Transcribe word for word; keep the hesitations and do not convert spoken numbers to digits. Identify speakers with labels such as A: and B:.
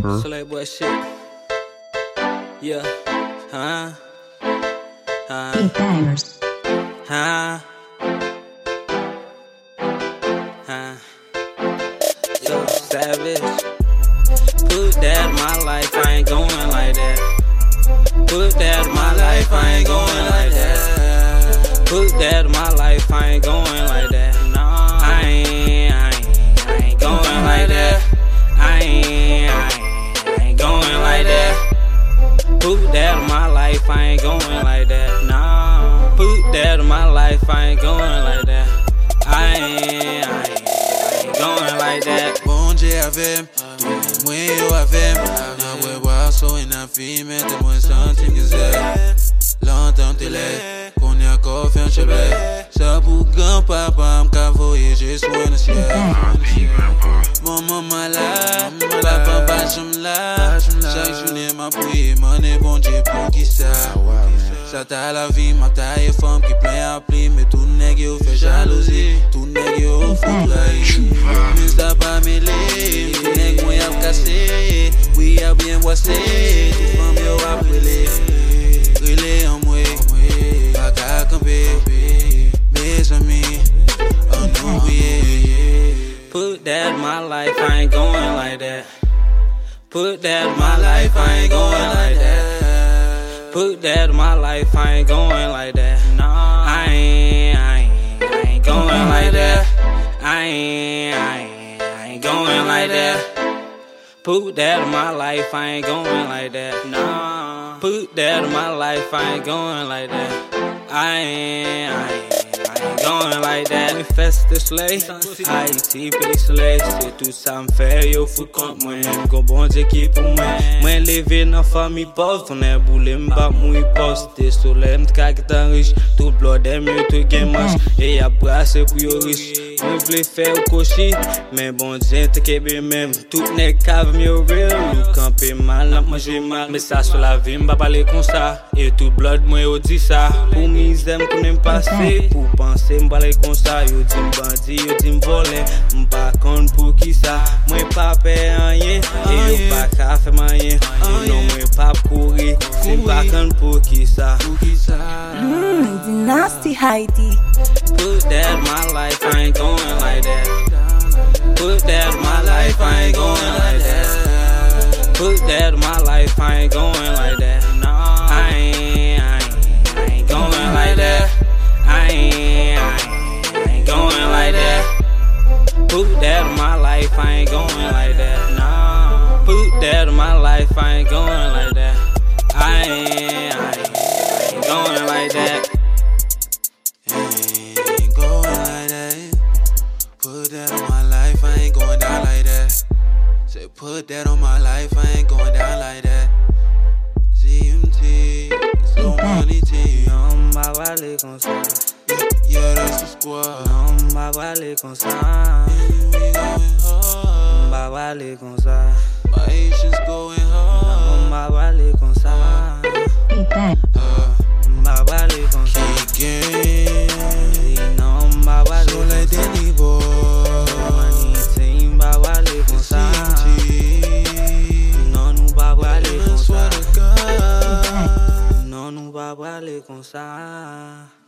A: member.
B: Slay boy shit. Yeah. Huh? Huh?
C: Beat bangers.
B: Huh? Huh? So savage. Put that in my life, I ain't going like that. Put that in my life, I ain't going like that. Put that in my life, I ain't going like that. No, I ain't, I ain't, I ain't going like that. I ain't, I ain't, I ain't going like that. Put that in my life, I ain't going like that. No, put that in my life, I ain't going like that. I ain't, I ain't, I ain't going like that.
D: Bom dia, vem. Mwen yo avem. Na we waso in a fi mette mwen santi quiser. Lantan tele, konya kofi an chebe. Sa pou gan papa m ka voyager sou en ciel. Maman malade, papa pa jom la. Chaque journée m'a prié, mané bon Dieu pour qui ça. Ça t'a la vie, ma taille femme qui plein à pli. Mais tout nèg yo fait jalousie, tout nèg yo fout trahi. Mais ça pas mêlé, tout nèg moi y'a cassé. Oui y'a bien boissé, tout femme yo a brûlé. Brûlé en moi, pas qu'à camper. Mes amis, on oublie.
B: Put that in my life, I ain't going like that. Put that in my life, I ain't going like that. Put that in my life, I ain't going like that. No, I ain't, I ain't, I ain't going like that. I ain't, I ain't, I ain't going like that. Put that in my life, I ain't going like that. No, put that in my life, I ain't going like that. I ain't, I ain't. Going like that, me feste slay Haiti pe slay, se tout sa m fè yo fou kont mwen. Gon bon Dieu ki pou mwen. Mwen leve nan fami pov, ton e boule m bak mou poste. Soleil m kak tan riche, tout blood dem yo tout gen manche. E ya brase pou yo riche. Mwen vle fè ou koshi, men bon Dieu te kebe mem. Tout nek kav m yo real, nou kampe mal, ap manje mal. Me sa sou la vi m ba pale kon sa. E tout blood mwen yo di sa. Pou mi zem konen pase, pou panse m'bale kon sa. Yo di m'bandi, yo di m'vole. M'pa kon pou ki sa. Mwen pa pe anyen, e yo pa ka fe manyen. Yo non mwen pa kouri, se pa kon pou ki sa.
C: Mmm, it's nasty Heidi.
B: Put that in my life, I ain't going like that. Put that in my life, I ain't going like that. Put that in my life, I ain't going like that. No, I ain't, I ain't, I ain't going like that. I ain't, I ain't, I ain't going like that. Put that in my life, I ain't going like that. No, put that in my life, I ain't going like that. I ain't, I ain't, I ain't going like that.
D: Ain't going like that. Put that on my life, I ain't going down like that. Say put that on my life, I ain't going down like that. C M T, so money team.
B: Non m'a valé comme ça.
D: Yeah, that's the squad.
B: Non m'a valé comme ça.
D: And we going hard.
B: M'a valé comme ça.
D: My Haitians going hard.
B: Non m'a valé comme ça.
C: Beat bang.
D: Uh,
B: M'a valé comme ça.
D: Again.
B: Non m'a valé
D: So
B: comme
D: like
B: ça.
D: Danny boy.
B: Manité m'a valé comme ça. Non nous pas valé comme ça. Non nous pas valé comme ça.